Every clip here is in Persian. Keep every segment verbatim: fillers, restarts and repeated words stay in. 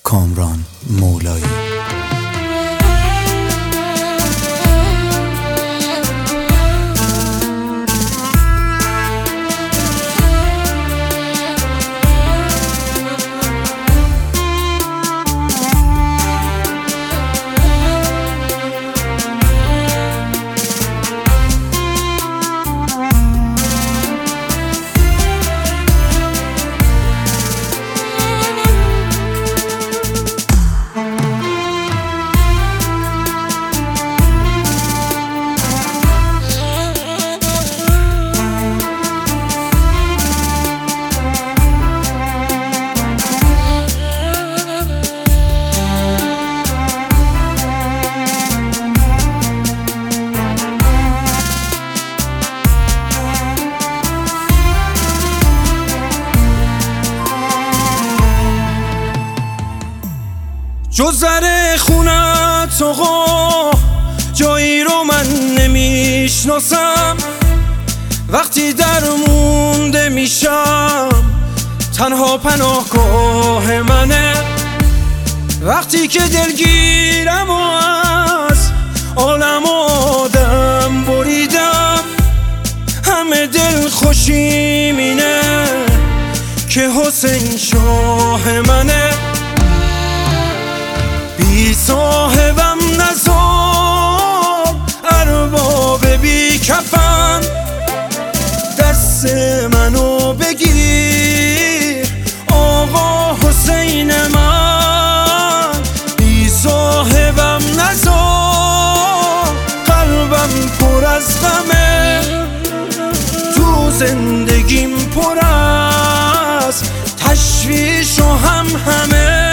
کامران مولایی. جز زر خونت آقا جایی رو من نمیشناسم، وقتی درمونده میشم تنها پناهگاه منه، وقتی که دلگیرم و از عالم آدم بریدم، همه دل خوشیم اینه که حسین شاه منه. بی صاحبم نزار ارباب بی کفن، دست منو بگیر آقا حسین من. بی صاحبم نزار قلبم پر از غمه، تو زندگیم پر از تشویش و هم همه.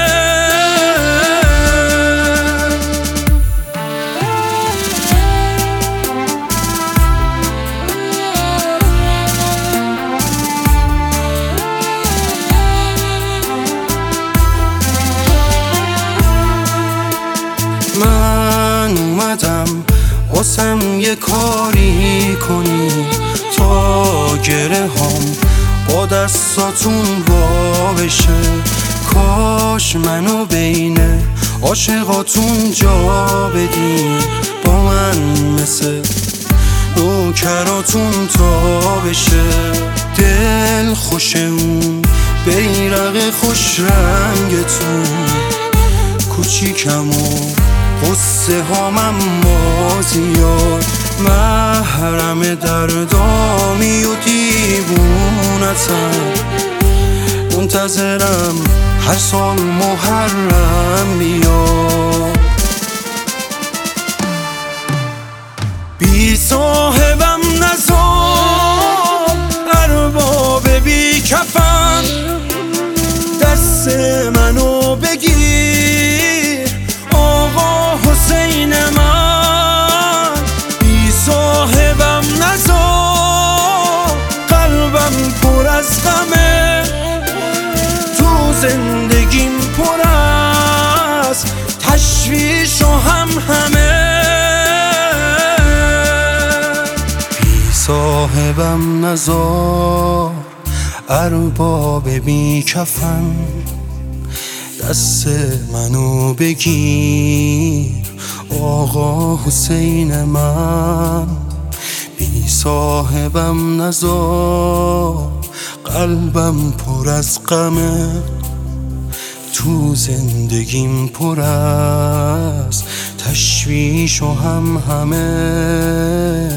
من اومدم واسم یه کاری کنی تا گره هم با دستاتون وا بشه، کاش منو بین عاشقاتون جا بدین، با من مثل نوکراتون تا بشه. دل خوش اون بیرق خوش رنگتون، کوچیکم و قصه هام اما زیاد، محرم دردامی و دیوونتم، منتظرم هر سال محرم بیاد. بی صاحبم نزار ارباب بی کفن، دست منو بگیر آقا حسین من. بی صاحبم نزار قلبم پر از غمه، تو زندگیم پر از تشویش و هم همه. بی صاحبم نزار ارباب بی کفن، دست منو بگیر آقا حسین من. بی صاحبم نزار قلبم پر از غمه، تو زندگیم پر از تشویش و هم همه.